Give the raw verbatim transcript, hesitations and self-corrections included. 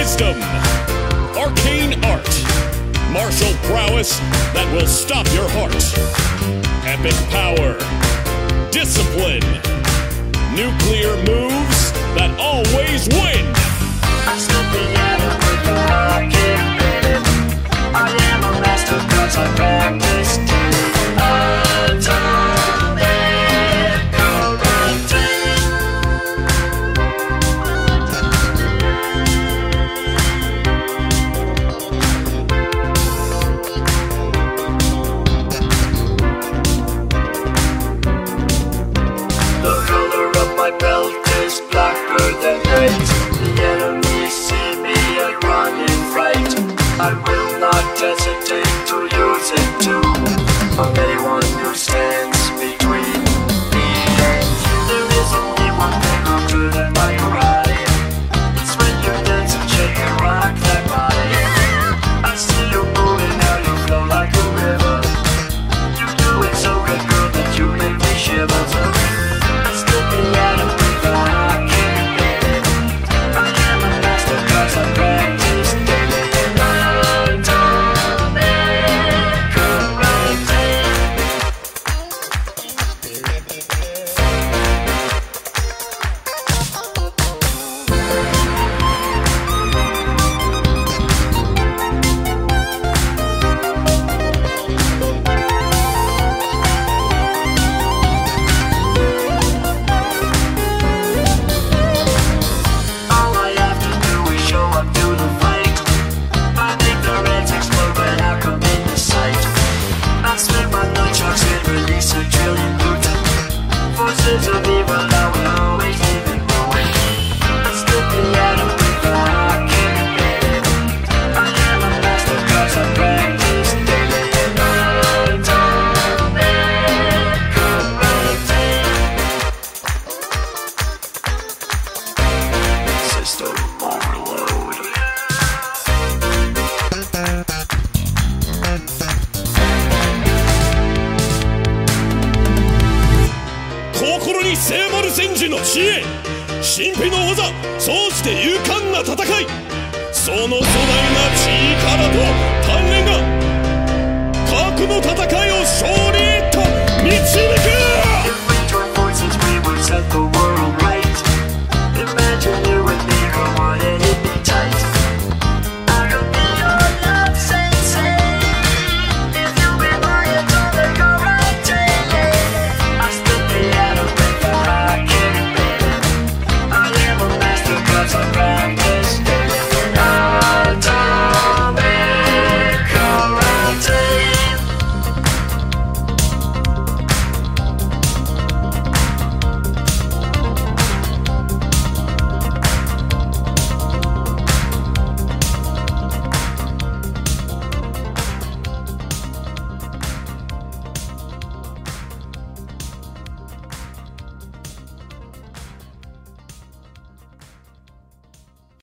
wisdom, arcane art, martial prowess that will stop your heart, epic power, discipline, nuclear moves that always win. I'm slipping out of the pocket, baby. I am a master cause I practice atomic belt is blacker than night. The enemy see me and run in fright. I will not hesitate to use it too. Of anyone who stands between me and you, there is only one thing harder than my cry. It's when you dance and shake and rock that body. I see you moving, how you flow like a river. You do it so good, girl, that you make me shiver. So心に聖魔ル戦士の知恵、神秘の技、そうして勇敢な戦い、その壮大な力と鍛錬が核の戦いを勝利